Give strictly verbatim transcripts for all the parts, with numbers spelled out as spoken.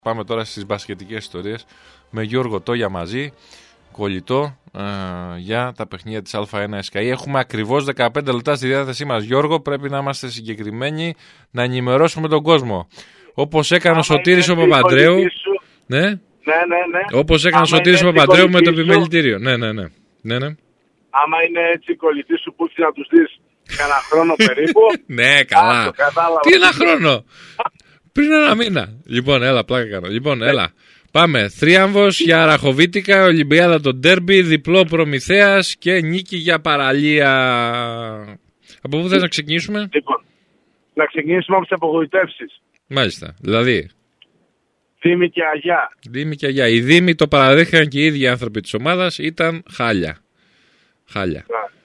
Πάμε τώρα στις μπασκετικές ιστορίες με Γιώργο Τόγια μαζί, κολλητό ε, για τα παιχνίδια της Α1 ες κέι. Έχουμε ακριβώς δεκαπέντε λεπτά στη διάθεσή μας, Γιώργο, πρέπει να είμαστε συγκεκριμένοι, να ενημερώσουμε τον κόσμο. Όπως έκανε ο Σωτήρης ο Παπαντρέου. Ναι, ναι, ναι, ναι. Όπως έκανε ο Σωτήρης ο Παπαντρέου με το επιμελητήριο. Ναι, ναι, ναι. ναι, ναι. Άμα είναι έτσι η κολλητή σου που έχει να τους δεις κανένα χρόνο περίπου. Ναι, καλά. Τι ένα χρόνο. Πριν ένα μήνα. Λοιπόν, έλα, πλάκα κάνω. Λοιπόν, έλα. Πάμε. Θρίαμβος για Ραχοβίτικα, Ολυμπιάδα το ντέρμπι, διπλό Προμηθέας και νίκη για Παραλία. Από πού θες να ξεκινήσουμε? Λοιπόν, να ξεκινήσουμε από τις απογοητεύσεις. Μάλιστα. Δηλαδή. Δήμη και Αγιά. Δήμη και Αγιά. Οι Δήμοι το παραδέχτηκαν και οι ίδιοι άνθρωποι της ομάδας, ήταν χάλια. Χάλια.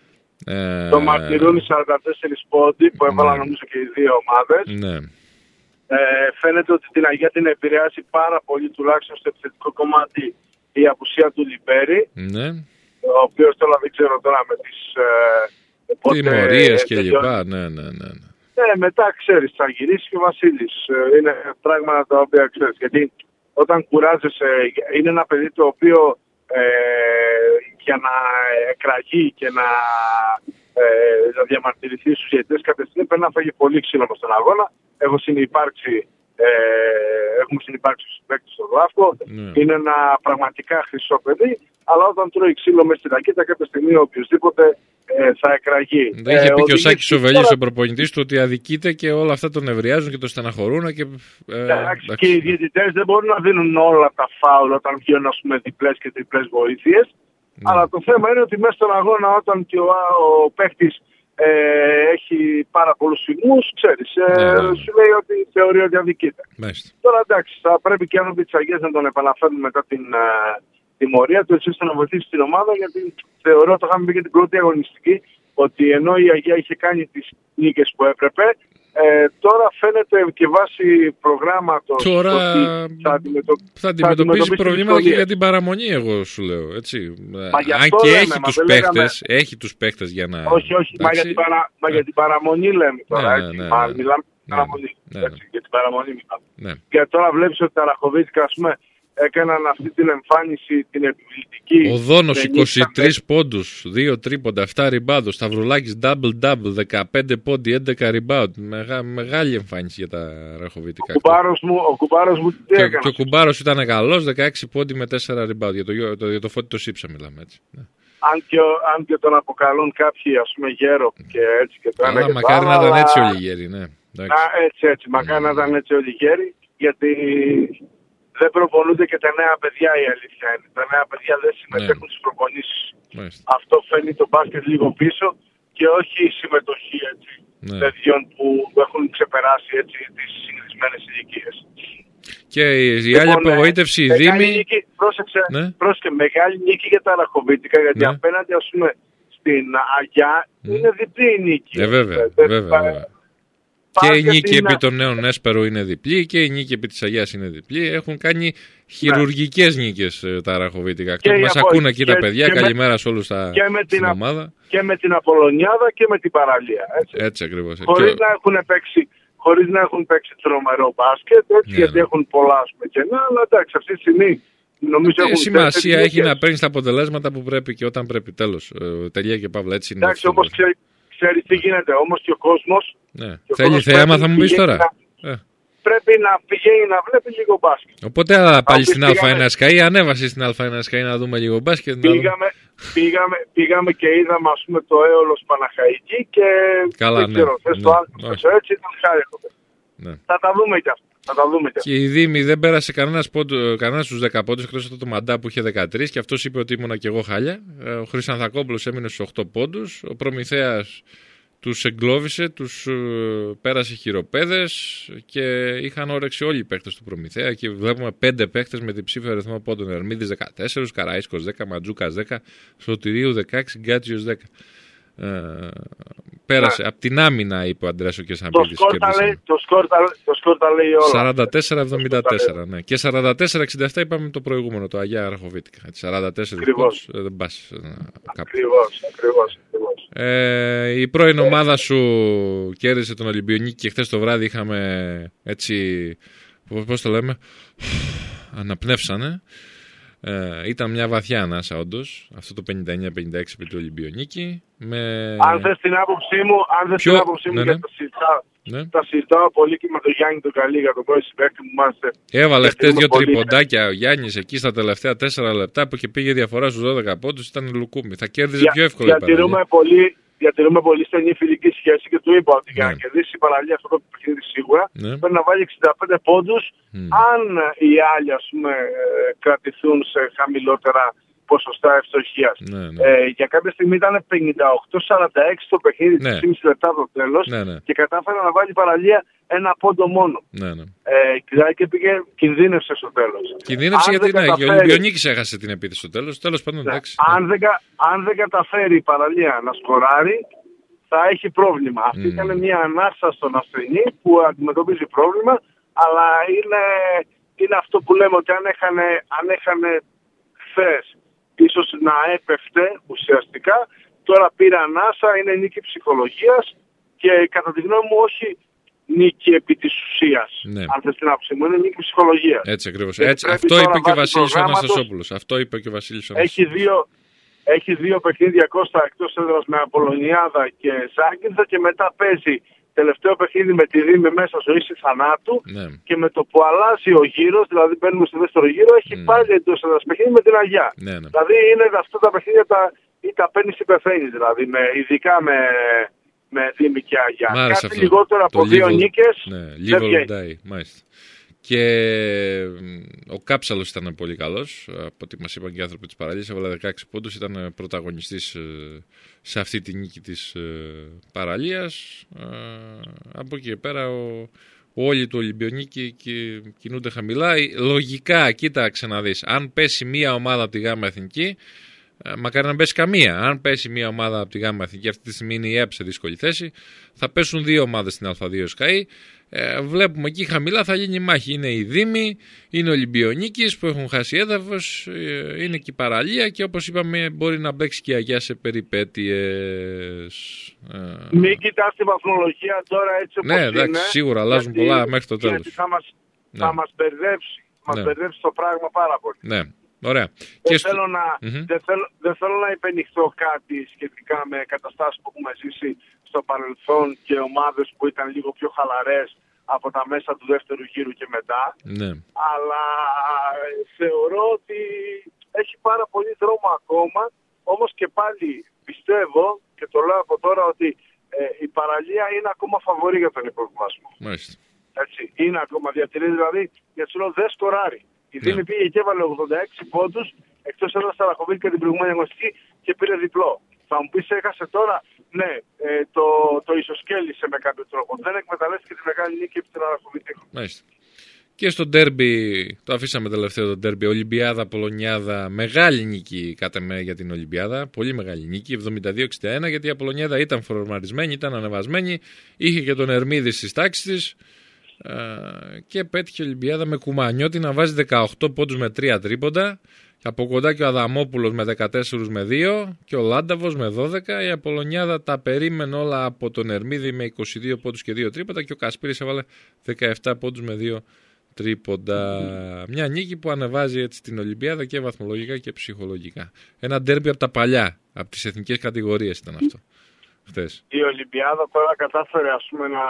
Ε, το μαρτυρούν οι σαράντα τέσσερις πόντοι που έβαλαν ναι. νομίζω και οι δύο ομάδες. Ναι. Ε, φαίνεται ότι την Αγιά την επηρεάσει πάρα πολύ, τουλάχιστον στο επιθετικό κομμάτι, η απουσία του Λιμπέρι. Ναι. Ο οποίος τώρα δεν ξέρω τώρα με τις ε, τιμωρίες και λοιπά. Ναι, ναι, ναι. Ναι, μετά ξέρεις, θα γυρίσει και ο Βασίλης. Είναι πράγματα τα οποία ξέρεις. Γιατί όταν κουράζεσαι, είναι ένα παιδί το οποίο ε, για να εκραγεί και να, ε, να διαμαρτυρηθεί στους διαιτητές κάποια στιγμή πρέπει να φάγει πολύ ξύλο μες στον αγώνα. Έχω συνυπάρξει, ε, έχουμε συνυπάρξει στους παίκτες στον Γλάφκο. Mm. Είναι ένα πραγματικά χρυσό παιδί, αλλά όταν τρώει ξύλο μέσα στην τακέτα κάποια στιγμή οποιοδήποτε ε, θα εκραγεί. Δεν είχε ε, πει και ο Σάκης ο Βελής, ο προπονητής του, ότι αδικείται και όλα αυτά τον νευριάζουν και τον στεναχωρούν. Και, ε, εντάξει, και οι διαιτητές δεν μπορούν να δίνουν όλα τα φάουλ όταν βγαίνουν με διπλές και τριπλές βοήθειες. Mm. Αλλά το θέμα είναι ότι μέσα στον αγώνα όταν και ο, ο παίκτης Ε, έχει πάρα πολλούς φυγμούς, ξέρεις, ε, ναι, σου λέει ότι θεωρεί ότι αδικείται. Μάλιστα. Τώρα εντάξει, θα πρέπει και οι άνθρωποι της Αγίας να τον επαναφέρουν μετά την ε, τιμωρία του, έτσι ώστε να βοηθήσει την ομάδα, γιατί θεωρώ, το είχαμε πει και την πρώτη αγωνιστική, ότι ενώ η Αγία είχε κάνει τις νίκες που έπρεπε, ε, τώρα φαίνεται και βάσει προγράμματος τώρα ότι θα, αντιμετω... θα αντιμετωπίσει προβλήματα και για την παραμονή, εγώ σου λέω, έτσι. Αν και λέμε, έχει, τους παίχτες, λέγαμε... έχει τους παίχτες για να... Όχι, όχι, μα για, την παρα... μα για την παραμονή λέμε τώρα, ναι, έτσι. Ναι, μα, ναι, μιλάμε για την παραμονή, ναι, έτσι, ναι. για την παραμονή μιλάμε. Ναι. Και τώρα βλέπεις ότι τα Ραχοβίτικα, ας πούμε, έκαναν αυτή την εμφάνιση, την επιβλητική. Ο Δόνος είκοσι τρεις πόντους, δύο τρίποντα, επτά rebound. Σταυρουλάκης double-double, δεκαπέντε πόντι, έντεκα rebound. Μεγά, μεγάλη εμφάνιση για τα Ραχοβίτικα. Ο κουμπάρος μου, ο κουμπάρος μου τι και, έκανε. Και ο κουμπάρος ήταν καλός, δεκαέξι πόντι με τέσσερα rebound. Για το, για το, για το Φώτη το Σύψα μιλάμε έτσι. Ναι. Αν και, αν και τον αποκαλούν κάποιοι, ας πούμε, γέρο και έτσι και το ένα. Αλλά μακάρι να ήταν έτσι όλοι οι γέροι, ναι. Α, έτσι, έτσι, μακάρι να ήταν έτσι όλοι οι γέροι, γιατί δεν προπονούνται και τα νέα παιδιά, η αλήθεια είναι. Τα νέα παιδιά δεν συμμετέχουν ναι. στις προπονήσεις. Μάλιστα. Αυτό φέρνει το μπάσκετ λίγο πίσω και όχι η συμμετοχή έτσι, ναι. παιδιών που έχουν ξεπεράσει έτσι, τις συγκεκριμένες ηλικίες. Και η λοιπόν, άλλη απογοήτευση, η Δήμη... Πρόσεξε, ναι. πρόσεξε, μεγάλη νίκη για τα Ραχοβίτικα, γιατί ναι. απέναντι ας πούμε στην Αγιά mm. είναι διπλή η νίκη. Ε, βέβαια, ε, βέβαια, βέβαια. Και η νίκη επί των νέων Έσπερο είναι διπλή και η νίκη επί της Αγιάς είναι διπλή. Έχουν κάνει χειρουργικές ναι. νίκες τα Ραχοβίτικα. Και μας ακούνε εκεί τα παιδιά. Καλημέρα σε όλους τα στην ομάδα. Και με την Απολωνιάδα και με την Παραλία. Έτσι, έτσι ακριβώς. Χωρίς και... να έχουν παίξει, χωρίς να έχουν παίξει τρομερό μπάσκετ, έτσι, ναι, γιατί ναι. έχουν πολλά κενά, αλλά εντάξει, αυτή τη στιγμή νομίζω έχουν σημασία έχει να παίρνεις τα αποτελέσματα που πρέπει και όταν πρέπει. Τέλος. Τελεία και παύλα. Έτσι είναι. Εντάξει, όπως ξέρεις τι γίνεται, όμως και ο κόσμος... Ναι. Θέλει θέαμα, θα μου πεις τώρα. Να, ε. Πρέπει να πηγαίνει να βλέπει λίγο μπάσκετ. Οπότε αλλά πάλι στην Α1 ες κέι, ανέβασε στην Α1 ες κέι να δούμε λίγο μπάσκετ. Πήγαμε, δούμε... πήγαμε, πήγαμε και είδαμε ας πούμε το Έολος Παναχαϊκή και... Καλά, δεν ναι. ξέρω, θες ναι. το άλλο, έτσι ήταν χάρη. Ναι. Θα τα δούμε και αυτά. Θα τα δούμε και, και η Δήμη δεν πέρασε κανένας, πόντου, κανένας στους δέκα πόντους εκτός από το Μαντά που είχε δεκατρείς και αυτός είπε ότι ήμουνα και εγώ χάλια. Ο Χρυσανθακόπουλος έμεινε στους οκτώ πόντους. Ο Προμηθέας τους εγκλώβησε, τους uh, πέρασε χειροπέδες και είχαν όρεξη όλοι οι παίκτες του Προμηθέα και βλέπουμε πέντε παίκτες με διψήφιο αριθμό πόντων. Ερμίδης δεκατέσσερα, Καραΐσκος δέκα, Ματζούκας δέκα, Σωτηρίου δεκαέξι, Γκάτσιος δέκα. Uh, πέρασε ναι. από την άμυνα, είπε ο Αντρέας ο Κεσαμπίδης. Το σκορ τα λέει όλα. σαράντα τέσσερα εβδομήντα τέσσερα ναι. Και σαράντα τέσσερα εξήντα επτά είπαμε το προηγούμενο, το Αγιά Ραχοβίτικα. σαράντα τέσσερα ακριβώς. Δεν πας ακριβώς, ακριβώς, ακριβώς. Ε, η πρώην ομάδα σου κέρδισε τον Ολυμπιονίκη και χθες το βράδυ είχαμε έτσι πώς το λέμε, αναπνεύσανε. Ε, ήταν μια βαθιά ανάσα όντως, αυτό το πενήντα εννιά πενήντα έξι επί του Ολυμπιονίκη. Με... Αν θες την άποψή μου, αν θες Ποιο... την άποψή μου, ναι, ναι. γιατί τα συζητάω, ναι. τα συζητάω πολύ και με τον Γιάννη τον Καλή για τον πρώην συμπαίκτη μου. Μάστε. Έβαλε χτες δύο πολύ... τριποντάκια ο Γιάννης εκεί στα τελευταία τέσσερα λεπτά που και πήγε διαφορά στους δώδεκα πόντους, ήταν λουκούμι. Θα κέρδιζε για, πιο εύκολα. Διατηρούμε πολύ, διατηρούμε πολύ στενή φιλική σχέση και του είπα ότι ναι. για να κερδίσει η παραλία αυτό το παιχνίδι σίγουρα ναι. πρέπει να βάλει εξήντα πέντε πόντους mm. αν οι άλλοι ας πούμε κρατηθούν σε χαμηλότερα ποσοστά ευστοχίας. Ναι, ναι. Ε, για κάποια στιγμή ήταν πενήντα οκτώ σαράντα έξι το παιχνίδι, ναι. τρία και μισό λεπτά το τέλος ναι, ναι. και κατάφερε να βάλει παραλία ένα πόντο μόνο. Ναι, ναι. Ε, και πήγε, κινδύνευσε στο τέλος. Κινδύνευσε γιατί ναι, καταφέρει... ο Ολυμπιονίκης έχασε την επίθεση στο τέλος. Τέλος πάντων, ναι. εντάξει. Αν, ναι. δεν, αν δεν καταφέρει η παραλία να σκοράρει, θα έχει πρόβλημα. Mm. Αυτή ήταν μια ανάσα στον ασθενή που αντιμετωπίζει πρόβλημα, αλλά είναι, είναι αυτό που λέμε ότι αν έχανε, αν έχανε χθες ίσως να έπεφτε ουσιαστικά, τώρα πήρε ανάσα, είναι νίκη ψυχολογίας και κατά τη γνώμη μου όχι νίκη επί της ουσίας. Ναι. Αν θες την άποψη μου, είναι νίκη ψυχολογίας. Έτσι ακριβώς. Έτσι, αυτό είπε και ο Βασίλης ο Αναστασόπουλος. Αυτό είπε και ο Βασίλης ο Αναστασόπουλος. Έχει δύο, έχει δύο παιχνίδια Κώστα εκτός έδρας με Απολλωνιάδα και Ζάγκυνθα και μετά παίζει τελευταίο παιχνίδι με τη Δήμη μέσα ζωή ή θανάτου ναι. και με το που αλλάζει ο γύρος, δηλαδή μπαίνουμε στο δεύτερο γύρο, έχει mm. πάλι εντός έδρας παιχνίδι με την Αγιά. Ναι, ναι. Δηλαδή είναι αυτά τα παιχνίδια τα, ή τα παίρνεις ή πεθαίνεις, δηλαδή με, ειδικά με, με Δήμη και Αγιά. Κάτι αυτό. Λιγότερο από το δύο live, νίκες ναι, live or die, μάλιστα. Και ο Κάψαλος ήταν πολύ καλός, από ό,τι μας είπαν και οι άνθρωποι της παραλίας, έβαλε δεκαέξι πόντους, ήταν πρωταγωνιστής σε αυτή τη νίκη της παραλίας. Από εκεί και πέρα ο, όλοι του Ολυμπιονίκη κινούνται χαμηλά. Λογικά, κοίταξε να δεις, αν πέσει μία ομάδα από τη Γάμα Εθνική, μακάρι να πέσει καμία. Αν πέσει μία ομάδα από τη Γάμα Εθνική, αυτή τη στιγμή είναι η ΕΠ σε δύσκολη θέση, θα πέσουν δύο ομάδες στην Α2 ΣΚΑΗ. Ε, βλέπουμε εκεί χαμηλά θα γίνει η μάχη. Είναι η Δήμη, είναι ο Ολυμπιονίκης που έχουν χάσει έδαφος, ε, είναι και η παραλία και όπως είπαμε μπορεί να μπέξει και η Αγιά σε περιπέτειες. Ε, Μην κοιτάς τη βαθμολογία τώρα έτσι όπως ναι, είναι. εντάξει, σίγουρα αλλάζουν γιατί, πολλά μέχρι το τέλος. Γιατί θα μας, ναι. θα μας μπερδέψει, μας ναι. μπερδέψει το πράγμα πάρα πολύ. Ναι. Ωραία. Δεν, και θέλω στο... να, mm-hmm. δεν, θέλω, δεν θέλω να υπενηχθώ κάτι σχετικά με καταστάσεις που έχουμε ζήσει στο παρελθόν και ομάδες που ήταν λίγο πιο χαλαρές από τα μέσα του δεύτερου γύρου και μετά. Ναι. Αλλά θεωρώ ότι έχει πάρα πολύ δρόμο ακόμα. Όμως και πάλι πιστεύω και το λέω από τώρα ότι ε, η παραλία είναι ακόμα φαβορή για τον υποβιβασμό. Μάλιστα. Έτσι, είναι ακόμα διατηρεί δηλαδή γιατί σου λέω δεν σκοράρει. Η Δήμη ναι. πήγε και έβαλε ογδόντα έξι πόντους, εκτός έδρας σταραχωβήθηκε την προηγούμενη αγωνιστική και πήρε διπλό. Θα μου πεις έχασε τώρα, ναι, ε, το, το ισοσκέλισε με κάποιο τρόπο. Δεν εκμεταλλεύτηκε τη μεγάλη νίκη επί την Αραχοβητήχου. Μάλιστα. Και στο ντέρμπι, το αφήσαμε τελευταίο το ντέρμπι, Ολυμπιάδα, Απολλωνιάδα, μεγάλη νίκη κατά με για την Ολυμπιάδα, πολύ μεγάλη νίκη, εβδομήντα δύο εξήντα ένα, γιατί η Απολλωνιάδα ήταν φορμαρισμένη, ήταν ανεβασμένη, είχε και τον Ερμίδη στις τάξεις της. Uh, και πέτυχε η Ολυμπιάδα με Κουμανιώτη να βάζει δεκαοκτώ πόντους με τρία τρίποντα. Από κοντά και ο Αδαμόπουλος με δεκατέσσερα με δύο και ο Λάνταβος με δώδεκα. Η Απολλωνιάδα τα περίμενε όλα από τον Ερμίδη με είκοσι δύο πόντους και δύο τρίποντα και ο Κασπίρης έβαλε δεκαεπτά πόντους με δύο τρίποντα. Μια νίκη που ανεβάζει έτσι την Ολυμπιάδα και βαθμολογικά και ψυχολογικά. Ένα ντέρμπι από τα παλιά, από τις εθνικές κατηγορίες ήταν αυτό χθες. Η Ολυμπιάδα τώρα κατάφερε ας πούμε να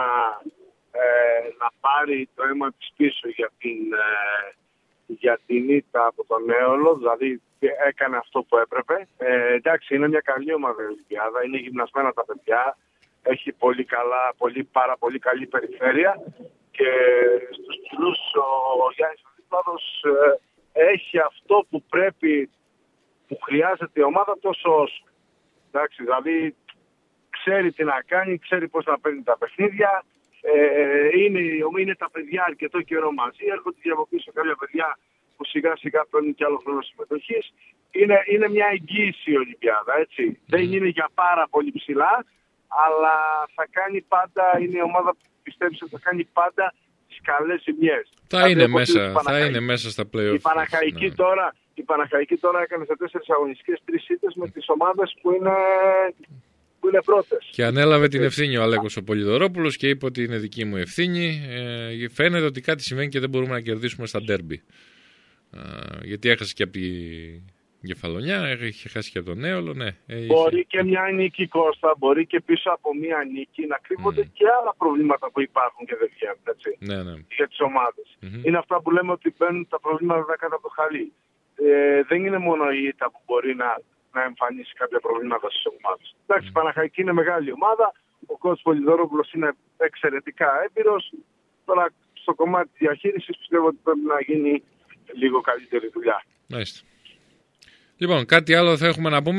Ε, να πάρει το αίμα της πίσω για την, ε, για την ήττα από τον Έολο, δηλαδή έκανε αυτό που έπρεπε. Ε, εντάξει, είναι μια καλή ομάδα η Ολυμπιάδα, είναι γυμνασμένα τα παιδιά, έχει πολύ καλά, πολύ, πάρα πολύ καλή περιφέρεια και στους ψηλούς ο Γιάννης Αντίπλαδος ε, έχει αυτό που πρέπει, που χρειάζεται η ομάδα τόσο όσο. Εντάξει, δηλαδή ξέρει τι να κάνει, ξέρει πώς να παίρνει τα παιχνίδια. Ε, είναι, είναι τα παιδιά αρκετό καιρό μαζί, έρχονται από πίσω κάποια παιδιά που σιγά σιγά παίρνουν και άλλο χρόνο συμμετοχής. Είναι, είναι μια εγγύηση η Ολυμπιάδα, έτσι. Mm. Δεν είναι για πάρα πολύ ψηλά, αλλά θα κάνει πάντα, είναι η ομάδα που πιστεύει ότι θα κάνει πάντα τις καλές ζημιές. Θα, δηλαδή, είναι, μέσα, θα είναι μέσα στα play-off. Η Παναχαϊκή, ναι. τώρα, η Παναχαϊκή τώρα έκανε σε τέσσερις αγωνιστικές τρεις ήττες με τις ομάδες που είναι... που που είναι πρώτες. Και ανέλαβε την ευθύνη ο Αλέκος ο Πολυδωρόπουλος και είπε ότι είναι δική μου ευθύνη. Ε, φαίνεται ότι κάτι συμβαίνει και δεν μπορούμε να κερδίσουμε στα ντέρμπι. Ε, γιατί έχασε και από τη Κεφαλονιά, είχε χάσει και από τον Έολο. Ναι, μπορεί είχε... και μια νίκη, Κώστα, μπορεί και πίσω από μια νίκη να κρύβονται mm. και άλλα προβλήματα που υπάρχουν και δεν βγαίνουν, έτσι, ναι, ναι. για τις ομάδες. Mm-hmm. Είναι αυτά που λέμε ότι μπαίνουν τα προβλήματα κάτω από το χαλί. Ε, δεν είναι μόνο η ήττα που μπορεί να, να εμφανίσει κάποια προβλήματα στις ομάδες. Εντάξει, η mm. Παναχαϊκή είναι μεγάλη ομάδα, ο κόουτς Πολυδωρόπουλος είναι εξαιρετικά έμπειρος. Τώρα στο κομμάτι της διαχείρισης πιστεύω ότι πρέπει να γίνει λίγο καλύτερη δουλειά. Μάλιστα. Λοιπόν, κάτι άλλο θα έχουμε να πούμε.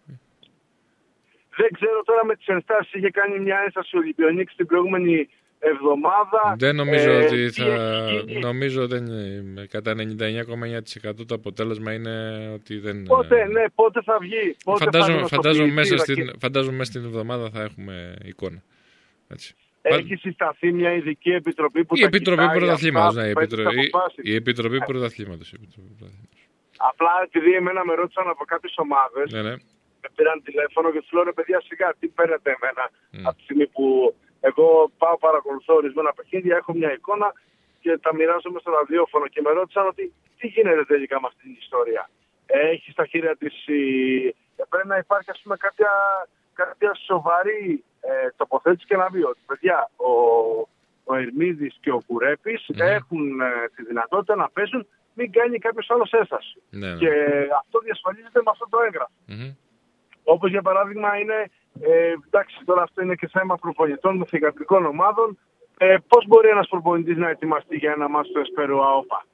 Δεν ξέρω τώρα με τις ενστάσεις. Είχε κάνει μια ένσταση ο Ολυμπιονίκης την προηγούμενη εβδομάδα. Δεν νομίζω ε, ότι θα... Νομίζω δεν... κατά ενενήντα εννιά κόμμα εννιά τοις εκατό το αποτέλεσμα είναι ότι δεν... Πότε, ναι, πότε θα βγει. Πότε φαντάζομαι, θα φαντάζομαι, μέσα στην, φαντάζομαι μέσα στην εβδομάδα θα έχουμε εικόνα. Έτσι. Έχει συσταθεί μια ειδική επιτροπή που η θα Επιτροπή Πρωταθλήματος. Ναι, η, Επιτρο... η, η Επιτροπή Πρωταθλήματος. Απλά επειδή εμένα με ρώτησαν από κάποιες ομάδες, ναι, ναι. με πήραν τηλέφωνο και τους λέω ρε παιδιά σιγά τι παίρνετε εμένα mm. από τη στιγμή που εγώ πάω παρακολουθώ ορισμένα παιχνίδια, έχω μια εικόνα και τα μοιράζομαι στο ραδιόφωνο και με ρώτησαν ότι τι γίνεται τελικά με αυτή την ιστορία. Έχει στα χέρια της η... πρέπει να υπάρχει ας πούμε κάποια, κάποια σοβαρή ε, τοποθέτηση και να πει ότι παιδιά ο, ο Ερμίδης και ο Κουρέπης mm. έχουν ε, τη δυνατότητα να παίζουν, μην κάνει κάποιος άλλος ένσταση. Ναι, ναι. Και αυτό διασφαλίζεται με αυτό το έγγραφο. Mm-hmm. Όπως για παράδειγμα είναι, ε, εντάξει τώρα αυτό είναι και θέμα προπονητών των θυγατρικών ομάδων, ε, πώς μπορεί ένας προπονητής να ετοιμαστεί για ένα μάτς στο Εσπέρο ΑΟΠΑ.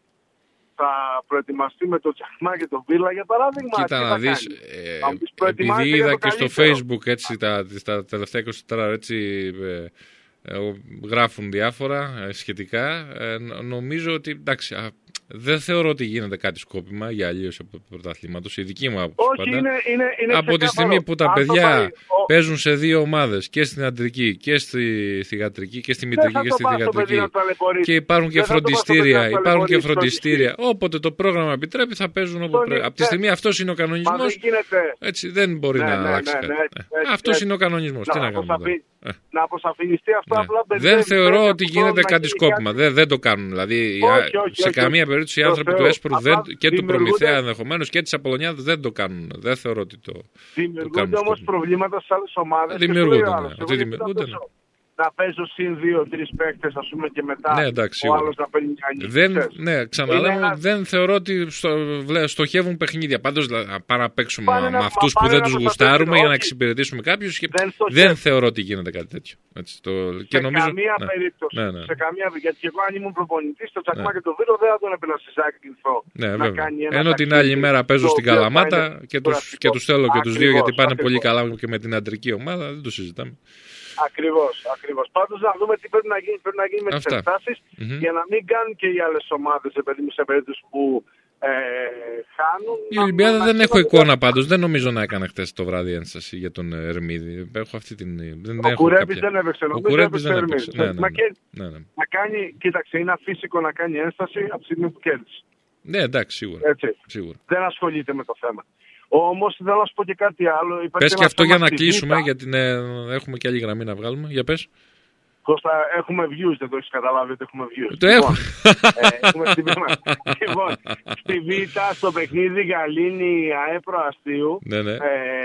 Θα προετοιμαστεί με το Τσαχμά και τον Βίλα για παράδειγμα. Κοίτα να δεις, ε, επειδή είδα και στο Facebook έτσι, τα, τα τελευταία είκοσι τέσσερα ώρα έτσι, ε, ε, γράφουν διάφορα ε, σχετικά, ε, νομίζω ότι εντάξει, α, δεν θεωρώ ότι γίνεται κάτι σκόπιμα για αλλίωση από το πρωταθλήματος. Η δική μου άποψη πάντα. Είναι, είναι, είναι από τη στιγμή που τα παιδιά πάει, ο... παίζουν σε δύο ομάδες, και στην αντρική και στη θυγατρική και στη μητρική και στη θυγατρική. Και υπάρχουν και φροντιστήρια. Υπάρχουν και φροντιστήρια. Όποτε το πρόγραμμα επιτρέπει θα παίζουν όπου πρέπει. Από τη στιγμή αυτός είναι ο κανονισμός. Έτσι δεν μπορεί να αλλάξει κάτι. Αυτός είναι ο κανονισμός. Τι να κάνουμε. Να αποσαφινιστεί αυτό ναι. απλά δεν θεωρώ ότι γίνεται κάτι σκόπιμα. Δεν, δεν το κάνουν. Δηλαδή όχι, όχι, σε όχι, καμία όχι. περίπτωση οι άνθρωποι του Έσπρου και του Προμηθέα ενδεχομένως και της Απολλωνιάδας δεν το κάνουν. Δεν θεωρώ ότι το. Δημιουργούνται όμως προβλήματα σε άλλες ομάδες. Δημιουργούνται. Ναι. δημιουργούνται ναι. Να παίζω συν δύο-τρεις παίκτες, ας πούμε, και μετά ναι, εντάξει, ο άλλος να παίρνει μια νίκη. Δεν, ναι, ξαναλέω, ένα... δεν θεωρώ ότι στο, στοχεύουν παιχνίδια. Πάντως, πάμε να παίξουμε πάνε με να, αυτούς που δεν τους γουστάρουμε για να εξυπηρετήσουμε κάποιους. Και δεν, δεν θεωρώ ότι γίνεται κάτι τέτοιο. Έτσι, το... Σε και νομίζω... καμία ναι. περίπτωση. Ναι, ναι. Σε καμία... Γιατί εγώ αν ήμουν προπονητής, το Τσακμά ναι. και το Βίρο δεν θα τον έπαιρνα στη Ζάκυνθο. Ναι, να κάνει ένα ενώ την άλλη μέρα παίζω στην Καλαμάτα και τους θέλω και τους δύο γιατί πάνε πολύ καλά και με την αντρική ομάδα. Δεν το συζητάμε. Ακριβώς, ακριβώς. Πάντως να δούμε τι πρέπει να γίνει, πρέπει να γίνει με τις ενστάσεις mm-hmm. για να μην κάνουν και οι άλλες ομάδες σε περίπτωση που ε, χάνουν. Η Ολυμπιάδα να, δεν να έχω εικόνα πάντως. Δεν νομίζω να έκανε χτες το βράδυ ένσταση για τον Ερμίδη. Έχω αυτή την... Δεν ο Κουρέπης δεν έπαιξε. Ο Κουρέπης δεν έπαιξε. Ναι, ναι, ναι. Ναι, ναι. Να κάνει, κοίταξε, είναι αφύσικο να κάνει ένσταση από τη στιγμή που κέρδισε. Ναι, εντάξει, σίγουρα. σίγουρα. Δεν ασχολείται με το θέμα. Όμως θέλω να σου πω και κάτι άλλο. Πες και αυτό για να κλείσουμε, β... γιατί ναι, έχουμε και άλλη γραμμή να βγάλουμε. Για πες. Κώστα, έχουμε views, δεν το έχεις καταλάβει ότι έχουμε views. Το λοιπόν, ε, έχουμε στη λοιπόν, στη Β, στο παιχνίδι Γαλήνη ΑΕΠΡΟ Αστείου, ναι, ναι. Ε,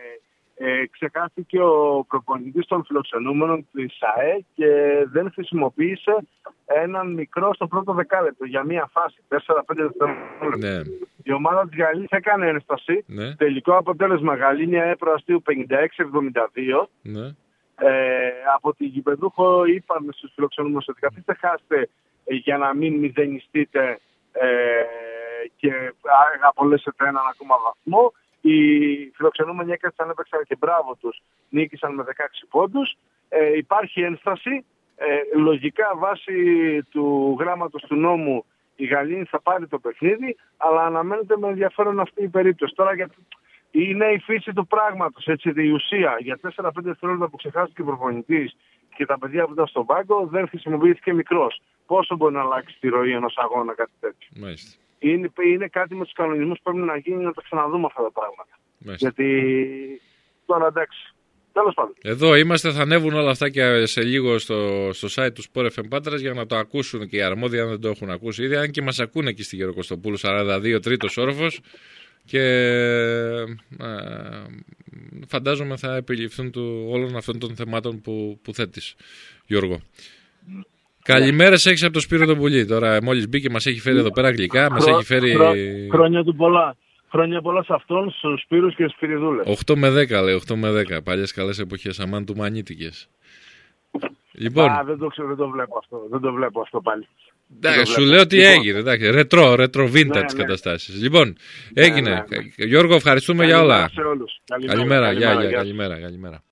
ε, ξεχάστηκε ο προπονητής των φιλοξενούμενων της ΑΕ και δεν χρησιμοποίησε έναν μικρό στο πρώτο δεκάλεπτο για μία φάση, τέσσερα πέντε δευτερόλεπτα. Ναι. Η ομάδα της Γαλήνης έκανε ένσταση. Ναι. Τελικό αποτέλεσμα Γαλήνη ΑΕΠΡΟ Αστείου πενήντα έξι εβδομήντα δύο. Ναι. Ε, από την γηπεδούχο είπαμε στους φιλοξενούμενους ότι καθίστε χάστε ε, για να μην μηδενιστείτε ε, και απολέσετε έναν ακόμα βαθμό. Οι φιλοξενούμενοι έκατσαν, έπαιξαν και μπράβο τους, νίκησαν με δεκαέξι πόντους. Ε, υπάρχει ένσταση. Ε, λογικά βάσει του γράμματος του νόμου η Γαλήνη θα πάρει το παιχνίδι, αλλά αναμένεται με ενδιαφέρον αυτή η περίπτωση. Τώρα γιατί είναι η φύση του πράγματος, έτσι, η ουσία. Για τέσσερα πέντε δευτερόλεπτα που ξεχάστηκε ο προπονητής και τα παιδιά που ήταν στον πάγκο δεν χρησιμοποιήθηκε μικρός. Πόσο μπορεί να αλλάξει τη ροή ενός αγώνα κάτι τέτοιο. Μάλιστα. Είναι, είναι κάτι με τους κανονισμούς που πρέπει να γίνει να τα ξαναδούμε αυτά τα πράγματα. Μάλιστα. Γιατί τώρα εντάξει, τέλος πάντων. Εδώ είμαστε, θα ανέβουν όλα αυτά και σε λίγο στο, στο site του Sport εφ εμ Πάτρας για να το ακούσουν και οι αρμόδιοι αν δεν το έχουν ακούσει ήδη. Αν και μας ακούνε εκεί στη Γεροκοστοπούλου σαράντα δύο τρίτος όροφος και ε, φαντάζομαι θα επιληφθούν του, όλων αυτών των θεμάτων που, που θέτεις, Γιώργο. Καλημέρες έχεις από το Σπύρο τον Πουλί. Τώρα μόλις μπήκε μας έχει φέρει εδώ πέρα γλυκά, μας έχει φέρει... Χρόνια του πολλά. Χρόνια πολλά σε αυτόν, στους Σπύρους και στις Σπυριδούλες. οκτώ με δέκα λέει, οκτώ με δέκα. Παλιές καλές εποχές, αμάν του μανίτικες. Λοιπόν. Α, δεν το ξέρω, δεν το βλέπω αυτό. Δεν το βλέπω αυτό πάλι. Εντάξει, σου λέω τι λοιπόν. έγινε. Εντάξει, ρετρό, ρετρό, vintage ναι, ναι. καταστάσεις. Λοιπόν, έγινε. Ναι, ναι, ναι. Γιώργο, ευχαριστούμε καλημέρα για όλα. Σε όλους. Καλημέρα, καλημέρα, καλημέρα, καλημέρα, καλημέρα.